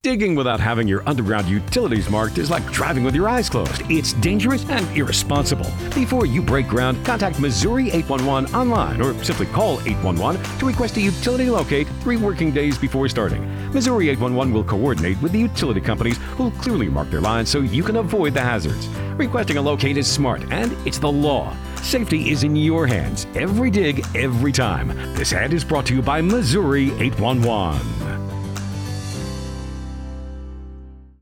Digging without having your underground utilities marked is like driving with your eyes closed. It's dangerous and irresponsible. Before you break ground, contact Missouri 811 online or simply call 811 to request a utility locate 3 working days before starting. Missouri 811 will coordinate with the utility companies who will clearly mark their lines so you can avoid the hazards. Requesting a locate is smart and it's the law. Safety is in your hands. Every dig, every time. This ad is brought to you by Missouri 811.